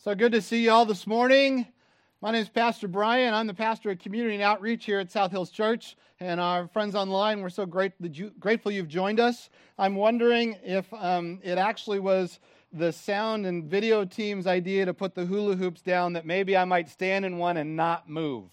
So good to see you all this morning. My name is Pastor Brian. I'm the pastor of Community and Outreach here at South Hills Church. And our friends online, we're so grateful you've joined us. I'm wondering if it actually was the sound and video team's idea to put the hula hoops down, that maybe I might stand in one and not move.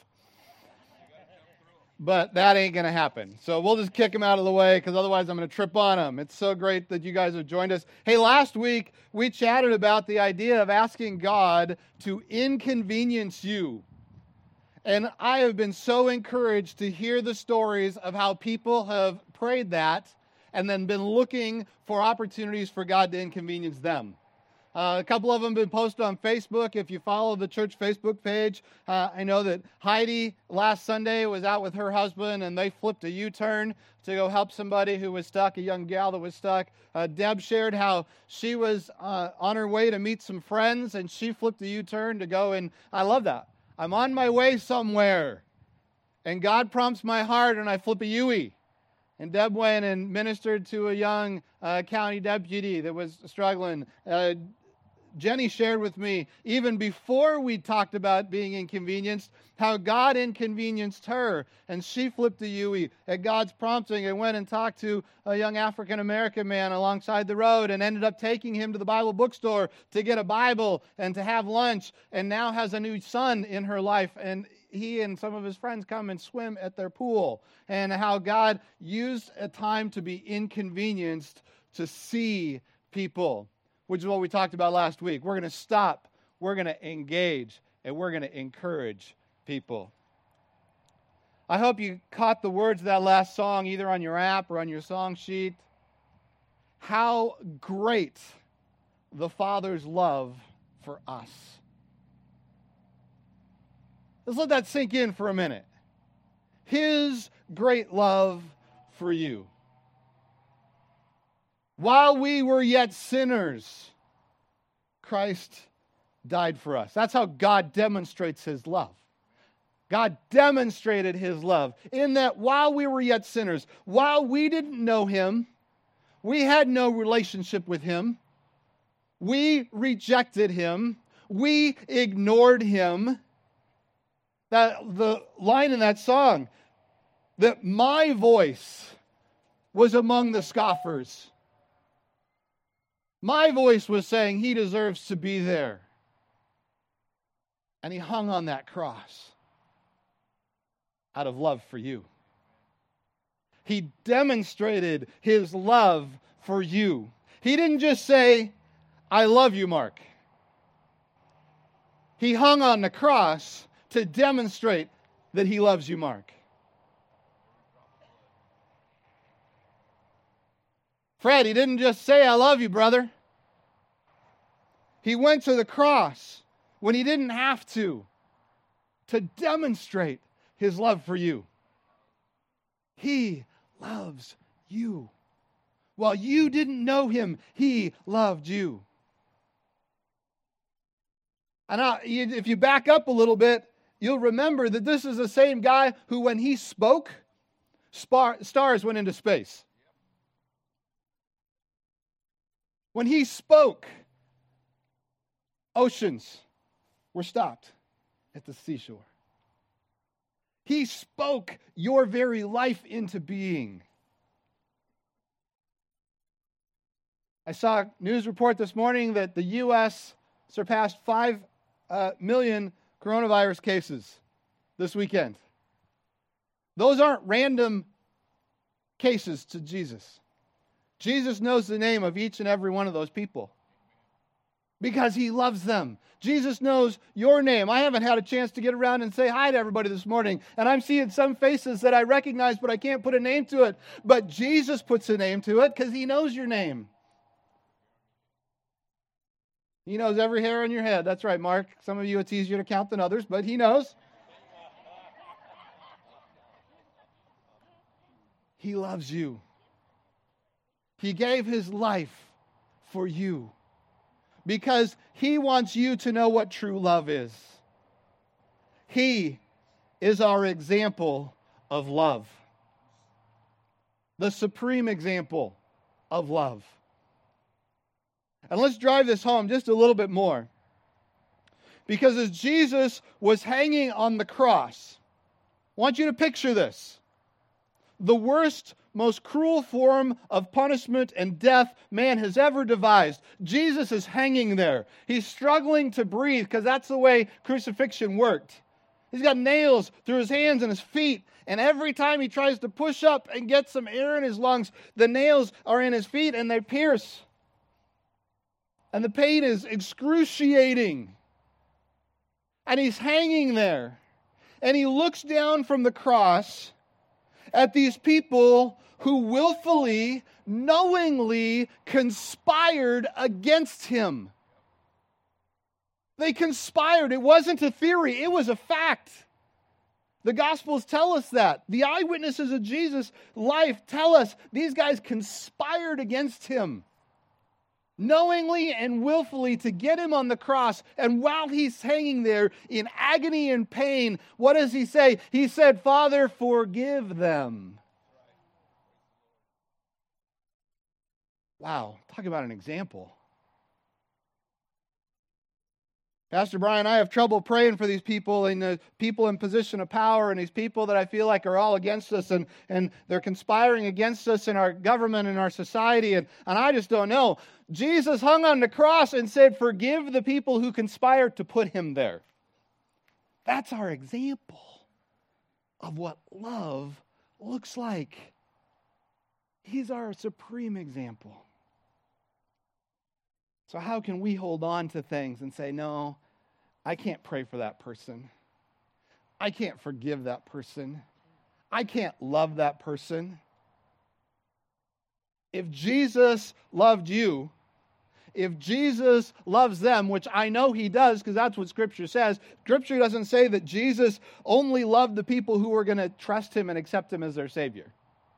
But that ain't going to happen. So we'll just kick them out of the way, because otherwise I'm going to trip on them. It's so great that you guys have joined us. Hey, last week we chatted about the idea of asking God to inconvenience you. And I have been so encouraged to hear the stories of how people have prayed that and then been looking for opportunities for God to inconvenience them. A couple of them have been posted on Facebook. If you follow the church Facebook page, I know that Heidi last Sunday was out with her husband and they flipped a U-turn to go help somebody who was stuck, a young gal that was stuck. Deb shared how she was on her way to meet some friends and she flipped a U-turn to go, and I love that. I'm on my way somewhere and God prompts my heart and I flip a U-turn. And Deb went and ministered to a young county deputy that was struggling. Jenny shared with me, even before we talked about being inconvenienced, how God inconvenienced her. And she flipped a U-turn at God's prompting and went and talked to a young African-American man alongside the road and ended up taking him to the Bible bookstore to get a Bible and to have lunch, and now has a new son in her life. And he and some of his friends come and swim at their pool. And how God used a time to be inconvenienced to see people, which is what we talked about last week. We're going to stop, we're going to engage, and we're going to encourage people. I hope you caught the words of that last song, either on your app or on your song sheet. How great the Father's love for us. Let's let that sink in for a minute. His great love for you. While we were yet sinners, Christ died for us. That's how God demonstrates His love. God demonstrated His love in that while we were yet sinners, while we didn't know Him, we had no relationship with Him, we rejected Him, we ignored Him. The line in that song, that my voice was among the scoffers. My voice was saying He deserves to be there. And He hung on that cross out of love for you. He demonstrated His love for you. He didn't just say, I love you, Mark. He hung on the cross to demonstrate that He loves you, Mark. Fred, He didn't just say, I love you, brother. He went to the cross when He didn't have to demonstrate His love for you. He loves you. While you didn't know Him, He loved you. And if you back up a little bit, you'll remember that this is the same guy who, when He spoke, stars went into space. When He spoke, oceans were stopped at the seashore. He spoke your very life into being. I saw a news report this morning that the U.S. surpassed 5 million coronavirus cases this weekend. Those aren't random cases to Jesus. Jesus knows the name of each and every one of those people because He loves them. Jesus knows your name. I haven't had a chance to get around and say hi to everybody this morning, and I'm seeing some faces that I recognize, but I can't put a name to it. But Jesus puts a name to it because He knows your name. He knows every hair on your head. That's right, Mark. Some of you it's easier to count than others, but He knows. He loves you. He gave His life for you because He wants you to know what true love is. He is our example of love, the supreme example of love. And let's drive this home just a little bit more. Because as Jesus was hanging on the cross, I want you to picture this. The worst, most cruel form of punishment and death man has ever devised. Jesus is hanging there. He's struggling to breathe because that's the way crucifixion worked. He's got nails through his hands and his feet. And every time he tries to push up and get some air in his lungs, the nails are in his feet and they pierce. And the pain is excruciating. And he's hanging there. And he looks down from the cross at these people who willfully, knowingly conspired against him. They conspired. It wasn't a theory. It was a fact. The Gospels tell us that. The eyewitnesses of Jesus' life tell us these guys conspired against him, knowingly and willfully, to get him on the cross. And while he's hanging there in agony and pain, what does he say? He said, "Father, forgive them." Wow, talk about an example. Pastor Brian, I have trouble praying for these people and the people in position of power and these people that I feel like are all against us and they're conspiring against us in our government and our society and I just don't know. Jesus hung on the cross and said, "Forgive the people who conspired to put him there." That's our example of what love looks like. He's our supreme example. So how can we hold on to things and say, "No, I can't pray for that person. I can't forgive that person. I can't love that person"? If Jesus loved you, if Jesus loves them, which I know he does because that's what Scripture says, Scripture doesn't say that Jesus only loved the people who were going to trust him and accept him as their Savior.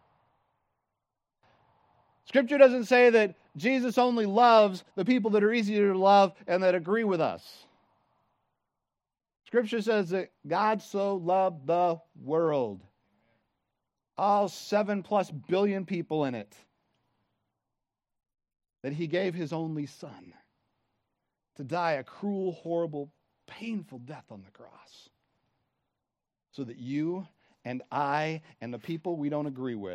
Scripture doesn't say that Jesus only loves the people that are easier to love and that agree with us. Scripture says that God so loved the world, all 7+ billion people in it, that he gave his only Son to die a cruel, horrible, painful death on the cross, so that you and I and the people we don't agree with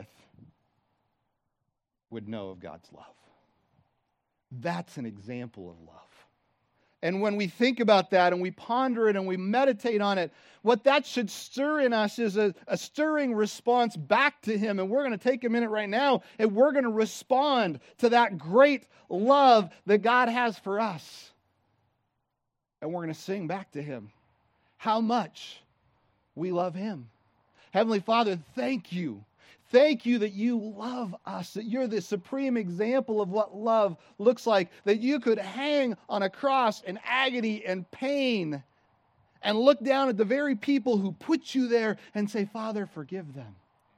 would know of God's love. That's an example of love. And when we think about that and we ponder it and we meditate on it, what that should stir in us is a stirring response back to him. And we're going to take a minute right now and we're going to respond to that great love that God has for us. And we're going to sing back to him how much we love him. Heavenly Father, thank you. Thank you that you love us, that you're the supreme example of what love looks like, that you could hang on a cross in agony and pain and look down at the very people who put you there and say, "Father, forgive them."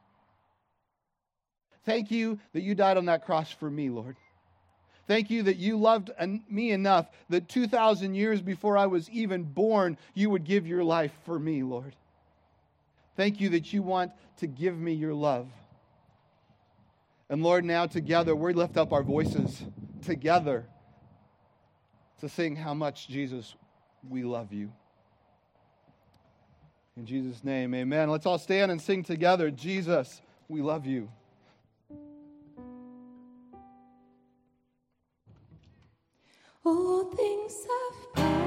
Thank you that you died on that cross for me, Lord. Thank you that you loved me enough that 2,000 years before I was even born, you would give your life for me, Lord. Thank you that you want to give me your love. And Lord, now together, we lift up our voices together to sing how much, Jesus, we love you. In Jesus' name, amen. Let's all stand and sing together, "Jesus, we love you." All things have passed.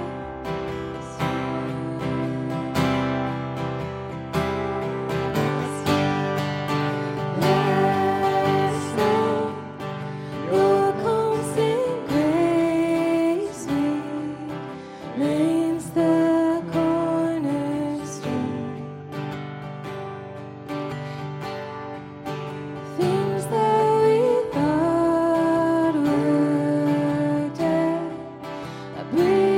Breathe.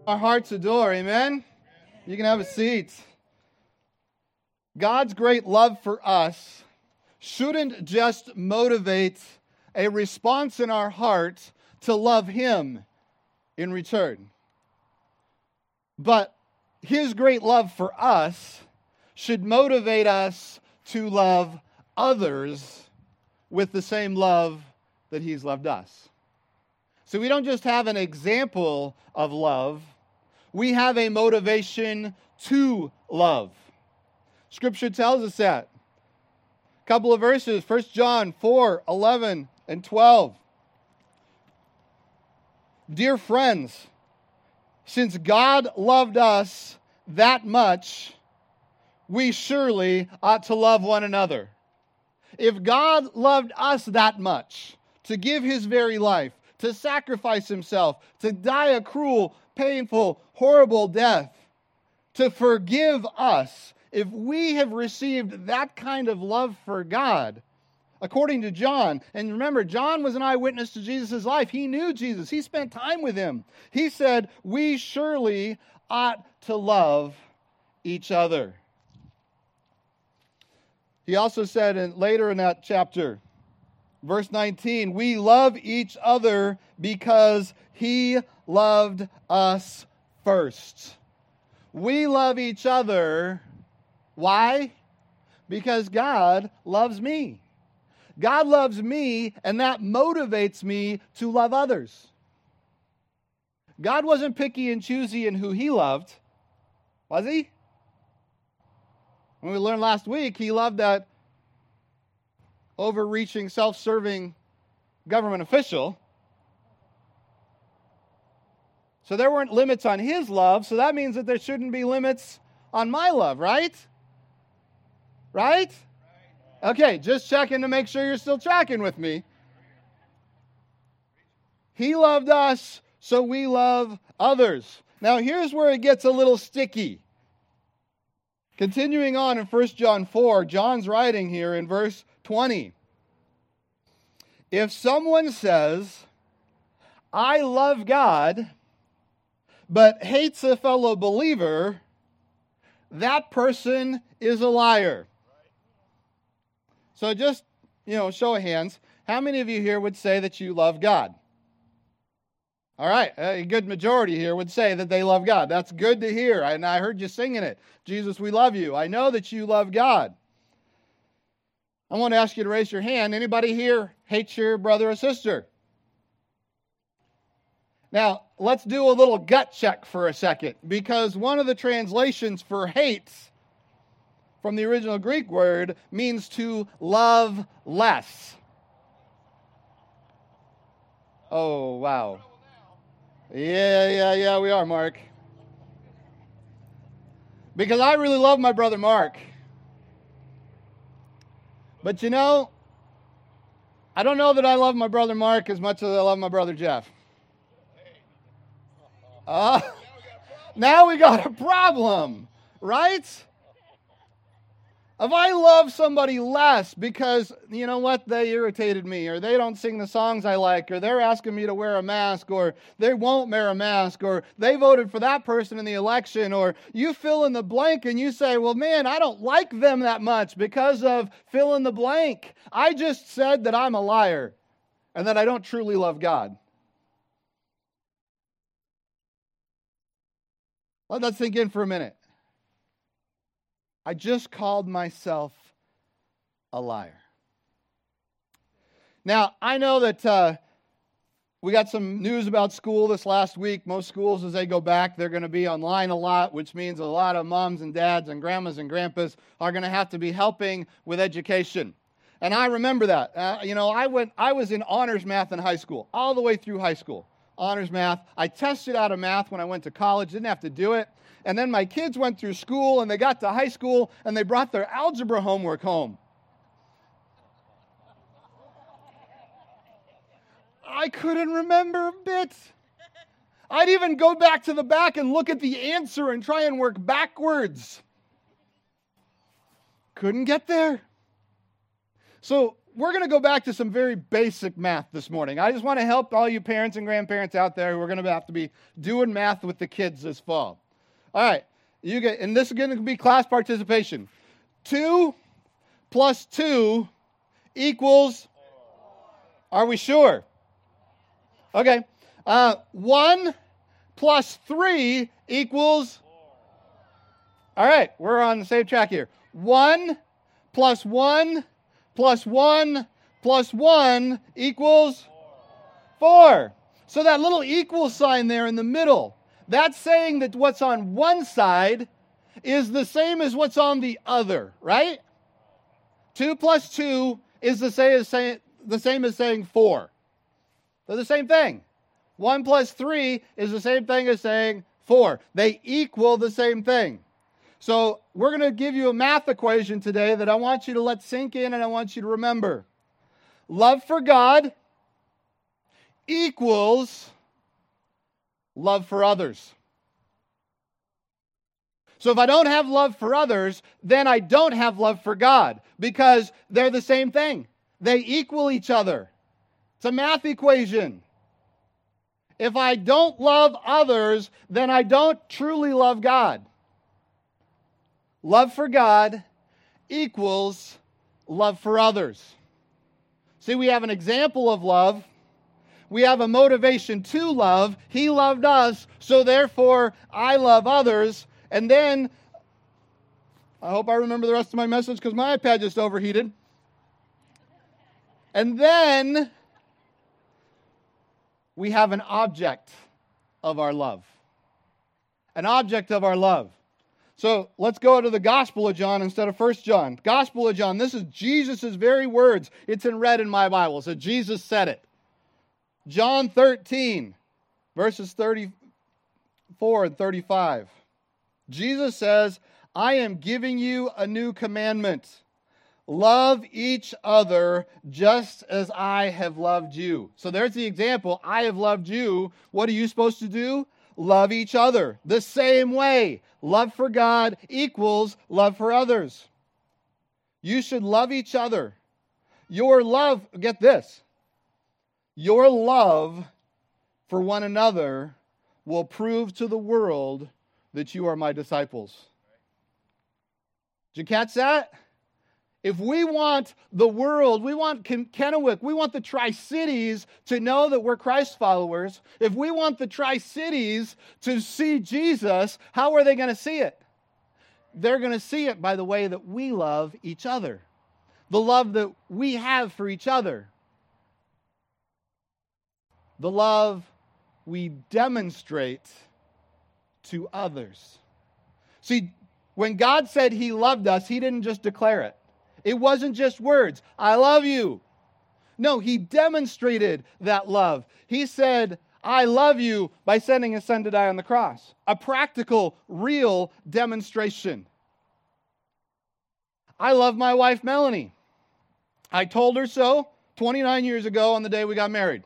Our hearts adore, amen? You can have a seat. God's great love for us shouldn't just motivate a response in our heart to love Him in return. But His great love for us should motivate us to love others with the same love that He's loved us. So we don't just have an example of love, we have a motivation to love. Scripture tells us that. A couple of verses, 1 John 4, 11 and 12. Dear friends, since God loved us that much, we surely ought to love one another. If God loved us that much, to give His very life, to sacrifice Himself, to die a cruel, painful, horrible death, to forgive us, if we have received that kind of love for God, according to John, and remember, John was an eyewitness to Jesus' life. He knew Jesus. He spent time with Him. He said, we surely ought to love each other. He also said later in that chapter, verse 19, we love each other because He loved us first. We love each other. Why? Because God loves me. God loves me, and that motivates me to love others. God wasn't picky and choosy in who He loved, was He? When we learned last week, He loved that overreaching, self-serving government official. So there weren't limits on His love, so that means that there shouldn't be limits on my love, right? Right? Okay, just checking to make sure you're still tracking with me. He loved us, so we love others. Now here's where it gets a little sticky. Continuing on in 1 John 4, John's writing here in verse 20. If someone says, I love God, but hates a fellow believer, that person is a liar. So just, show of hands, how many of you here would say that you love God? All right, a good majority here would say that they love God. That's good to hear, and I heard you singing it. Jesus, we love you. I know that you love God. I want to ask you to raise your hand. Anybody here hates your brother or sister? Now, let's do a little gut check for a second, because one of the translations for hate from the original Greek word means to love less. Oh, wow. Yeah, we are, Mark. Because I really love my brother Mark. But I don't know that I love my brother Mark as much as I love my brother Jeff. Now we got a problem, right? If I love somebody less because, they irritated me, or they don't sing the songs I like, or they're asking me to wear a mask, or they won't wear a mask, or they voted for that person in the election, or you fill in the blank and you say, well, man, I don't like them that much because of fill in the blank. I just said that I'm a liar and that I don't truly love God. Let that sink in for a minute. I just called myself a liar. Now, I know that we got some news about school this last week. Most schools, as they go back, they're going to be online a lot, which means a lot of moms and dads and grandmas and grandpas are going to have to be helping with education. And I remember that. I was in honors math in high school, all the way through high school. Honors math. I tested out of math when I went to college, didn't have to do it. And then my kids went through school and they got to high school and they brought their algebra homework home. I couldn't remember a bit. I'd even go back to the back and look at the answer and try and work backwards. Couldn't get there. So we're going to go back to some very basic math this morning. I just want to help all you parents and grandparents out there who are going to have to be doing math with the kids this fall. All right, and this is going to be class participation. 2 plus 2 equals, are we sure? Okay. 1 plus 3 equals, all right, we're on the same track here. 1 plus 1 plus 1 plus 1 equals 4. So that little equal sign there in the middle, that's saying that what's on one side is the same as what's on the other, right? 2 plus 2 is the same as saying 4. They're the same thing. 1 plus 3 is the same thing as saying 4. They equal the same thing. So we're going to give you a math equation today that I want you to let sink in and I want you to remember. Love for God equals love for others. So if I don't have love for others, then I don't have love for God, because they're the same thing. They equal each other. It's a math equation. If I don't love others, then I don't truly love God. Love for God equals love for others. See, we have an example of love. We have a motivation to love. He loved us, so therefore I love others. And then, I hope I remember the rest of my message because my iPad just overheated. And then we have an object of our love. An object of our love. So let's go to the Gospel of John instead of 1 John. Gospel of John, this is Jesus' very words. It's in red in my Bible, so Jesus said it. John 13, verses 34 and 35. Jesus says, I am giving you a new commandment. Love each other just as I have loved you. So there's the example. I have loved you. What are you supposed to do? Love each other the same way. Love for God equals love for others. You should love each other. Your love, get this, your love for one another will prove to the world that you are my disciples. Did you catch that? If we want the world, we want Kennewick, we want the Tri-Cities to know that we're Christ followers. If we want the Tri-Cities to see Jesus, how are they going to see it? They're going to see it by the way that we love each other. The love that we have for each other. The love we demonstrate to others. See, when God said He loved us, He didn't just declare it. It wasn't just words, I love you. No, He demonstrated that love. He said, I love you by sending His Son to die on the cross. A practical, real demonstration. I love my wife, Melanie. I told her so 29 years ago on the day we got married.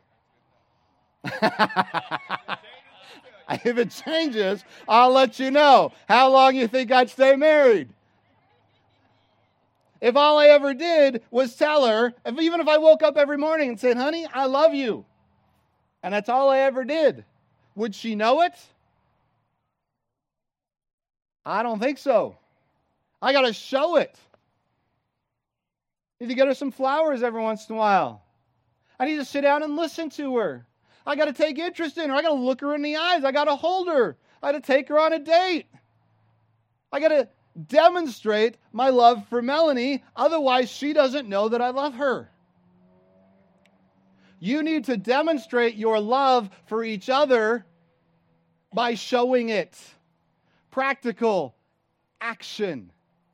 If it changes, I'll let you know. How long you think I'd stay married? If all I ever did was tell her, even if I woke up every morning and said, honey, I love you, and that's all I ever did, would she know it? I don't think so. I got to show it. I need to get her some flowers every once in a while. I need to sit down and listen to her. I got to take interest in her. I got to look her in the eyes. I got to hold her. I got to take her on a date. I got to demonstrate my love for Melanie. Otherwise, she doesn't know that I love her. You need to demonstrate your love for each other by showing it. Practical action.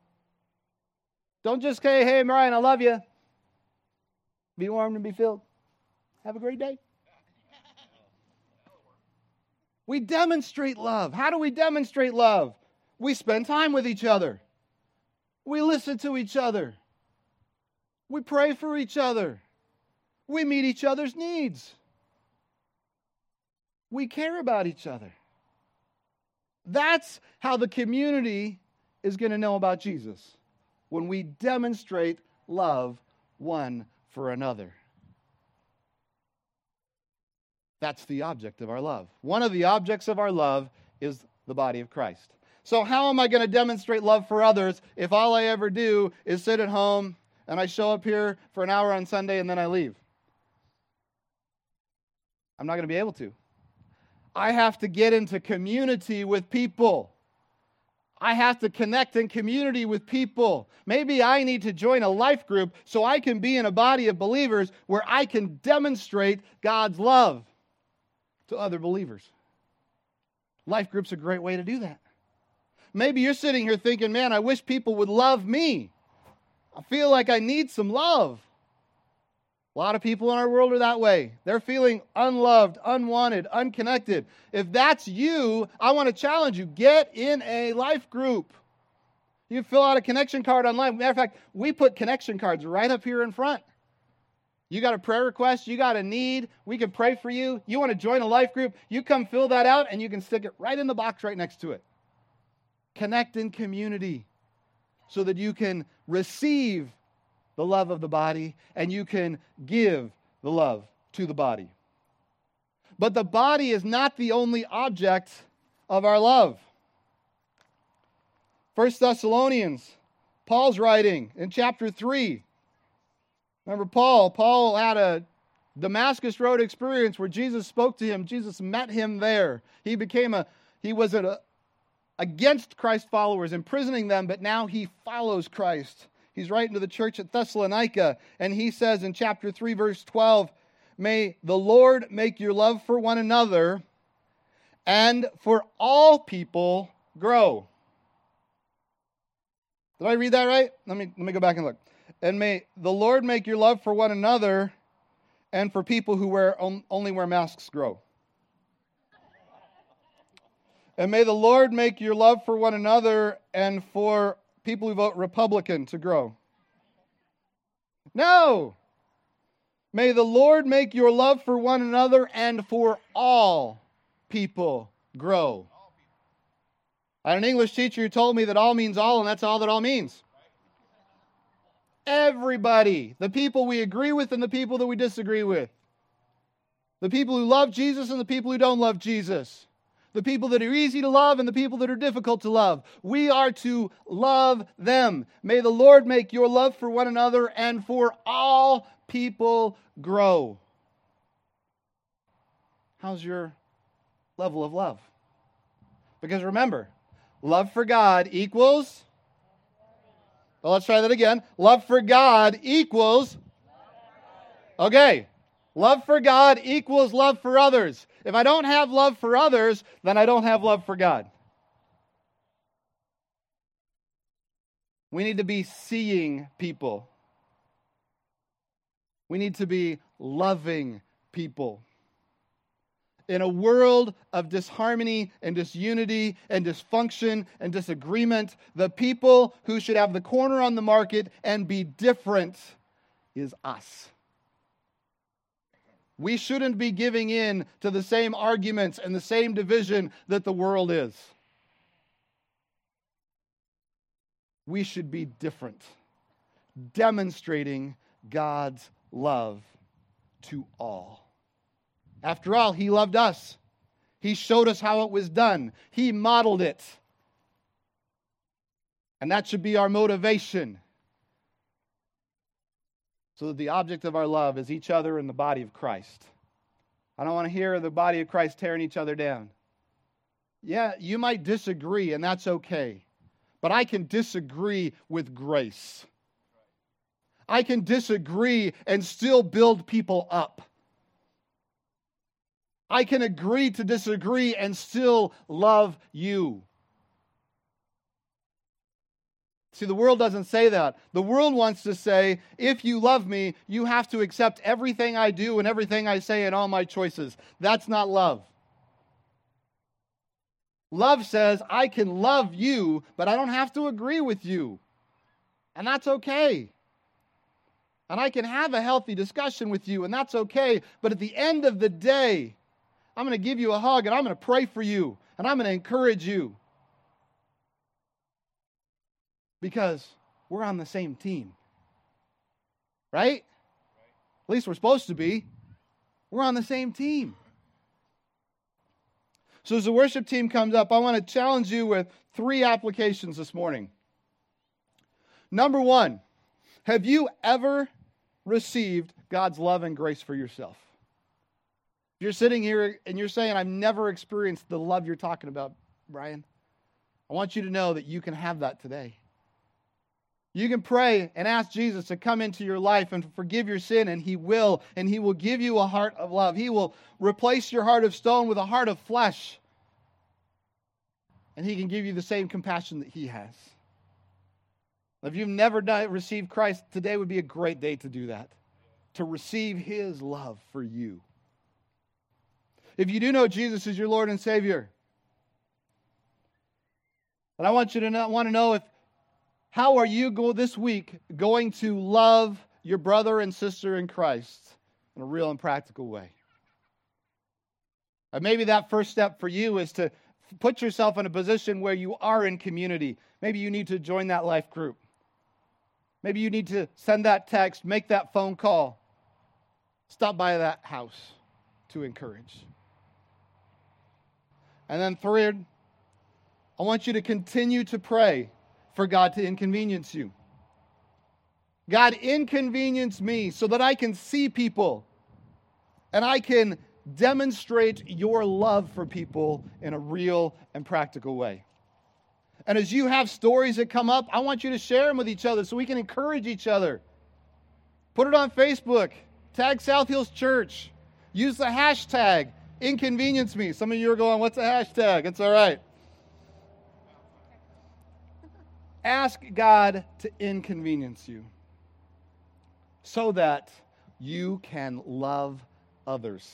Don't just say, hey, Marian, I love you. Be warmed and be filled. Have a great day. We demonstrate love. How do we demonstrate love? We spend time with each other. We listen to each other. We pray for each other. We meet each other's needs. We care about each other. That's how the community is going to know about Jesus. When we demonstrate love one for another. That's the object of our love. One of the objects of our love is the body of Christ. So how am I going to demonstrate love for others if all I ever do is sit at home and I show up here for an hour on Sunday and then I leave? I'm not going to be able to. I have to get into community with people. I have to connect in community with people. Maybe I need to join a life group so I can be in a body of believers where I can demonstrate God's love to other believers. Life group's a great way to do that. Maybe you're sitting here thinking, man, I wish people would love me. I feel like I need some love. A lot of people in our world are that way. They're feeling unloved, unwanted, unconnected. If that's you, I want to challenge you. Get in a life group. You can fill out a connection card online. Matter of fact, we put connection cards right up here in front. You got a prayer request, you got a need, we can pray for you. You want to join a life group, you come fill that out and you can stick it right in the box right next to it. Connect in community so that you can receive the love of the body and you can give the love to the body. But the body is not the only object of our love. 1 Thessalonians, Paul's writing in chapter 3. Remember Paul? Paul had a Damascus Road experience where Jesus spoke to him. Jesus met him there. He was against Christ followers, imprisoning them, but now he follows Christ. He's writing to the church at Thessalonica, and he says in chapter 3, verse 12, "May the Lord make your love for one another and for all people grow." Did I read that right? Let me go back and look. "And may the Lord make your love for one another and for people who only wear masks grow." "And may the Lord make your love for one another and for people who vote Republican to grow." No! "May the Lord make your love for one another and for all people grow." I had an English teacher who told me that all means all, and that's all that all means. Everybody, the people we agree with and the people that we disagree with. The people who love Jesus and the people who don't love Jesus. The people that are easy to love and the people that are difficult to love. We are to love them. May the Lord make your love for one another and for all people grow. How's your level of love? Because remember, love for God equals... Well, let's try that again. Love for God equals... Okay. Love for God equals love for others. If I don't have love for others, then I don't have love for God. We need to be seeing people. We need to be loving people. In a world of disharmony and disunity and dysfunction and disagreement, the people who should have the corner on the market and be different is us. We shouldn't be giving in to the same arguments and the same division that the world is. We should be different, demonstrating God's love to all. After all, He loved us. He showed us how it was done. He modeled it. And that should be our motivation. So that the object of our love is each other in the body of Christ. I don't want to hear the body of Christ tearing each other down. Yeah, you might disagree, and that's okay. But I can disagree with grace. I can disagree and still build people up. I can agree to disagree and still love you. See, the world doesn't say that. The world wants to say, if you love me, you have to accept everything I do and everything I say and all my choices. That's not love. Love says, I can love you, but I don't have to agree with you. And that's okay. And I can have a healthy discussion with you, and that's okay. But at the end of the day, I'm going to give you a hug, and I'm going to pray for you, and I'm going to encourage you. Because we're on the same team. Right? At least we're supposed to be. We're on the same team. So as the worship team comes up, I want to challenge you with 3 applications this morning. Number 1, have you ever received God's love and grace for yourself? If you're sitting here and you're saying, I've never experienced the love you're talking about, Brian, I want you to know that you can have that today. You can pray and ask Jesus to come into your life and forgive your sin, and He will. And He will give you a heart of love. He will replace your heart of stone with a heart of flesh. And He can give you the same compassion that He has. If you've never received Christ, today would be a great day to do that. To receive His love for you. If you do know Jesus as your Lord and Savior, and I want you to want to know how are you this week going to love your brother and sister in Christ in a real and practical way? And maybe that first step for you is to put yourself in a position where you are in community. Maybe you need to join that life group. Maybe you need to send that text, make that phone call, stop by that house to encourage. And then third, I want you to continue to pray for God to inconvenience you. God, inconvenience me so that I can see people and I can demonstrate your love for people in a real and practical way. And as you have stories that come up, I want you to share them with each other so we can encourage each other. Put it on Facebook. Tag South Hills Church. Use the hashtag inconvenience me. Some of you are going, what's a hashtag? It's all right. Ask God to inconvenience you so that you can love others.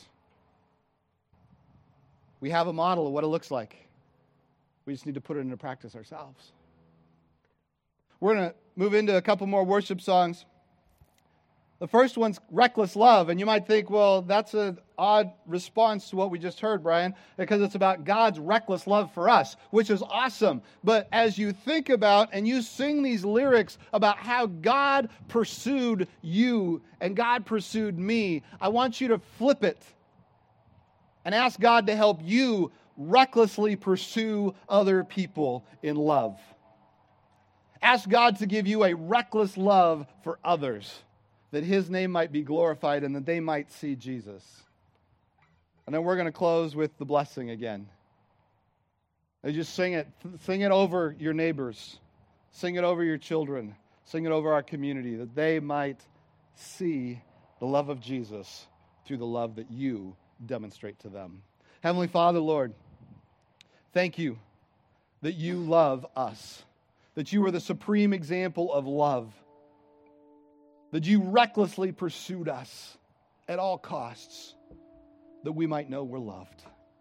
We have a model of what it looks like. We just need to put it into practice ourselves. We're going to move into a couple more worship songs. The first one's Reckless Love, and you might think, well, that's an odd response to what we just heard, Brian, because it's about God's reckless love for us, which is awesome. But as you think about and you sing these lyrics about how God pursued you and God pursued me, I want you to flip it and ask God to help you recklessly pursue other people in love. Ask God to give you a reckless love for others, that His name might be glorified and that they might see Jesus. And then we're going to close with the blessing again. And just sing it. Sing it over your neighbors. Sing it over your children. Sing it over our community, that they might see the love of Jesus through the love that you demonstrate to them. Heavenly Father, Lord, thank you that you love us, that you are the supreme example of love, that you recklessly pursued us at all costs, that we might know we're loved.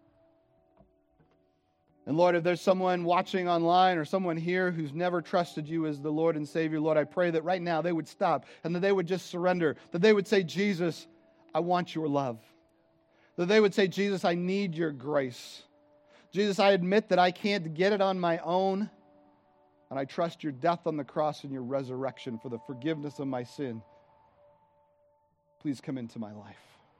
And Lord, if there's someone watching online or someone here who's never trusted you as the Lord and Savior, Lord, I pray that right now they would stop and that they would just surrender, that they would say, Jesus, I want your love. That they would say, Jesus, I need your grace. Jesus, I admit that I can't get it on my own, and I trust your death on the cross and your resurrection for the forgiveness of my sin. Please come into my life.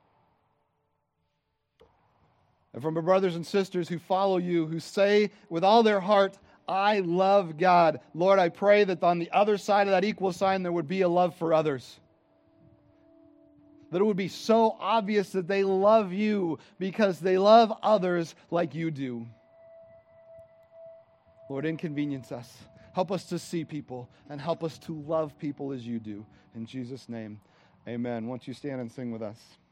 And for my brothers and sisters who follow you, who say with all their heart, I love God, Lord, I pray that on the other side of that equal sign there would be a love for others. That it would be so obvious that they love you because they love others like you do. Lord, inconvenience us. Help us to see people and help us to love people as you do. In Jesus' name, amen. Won't you stand and sing with us?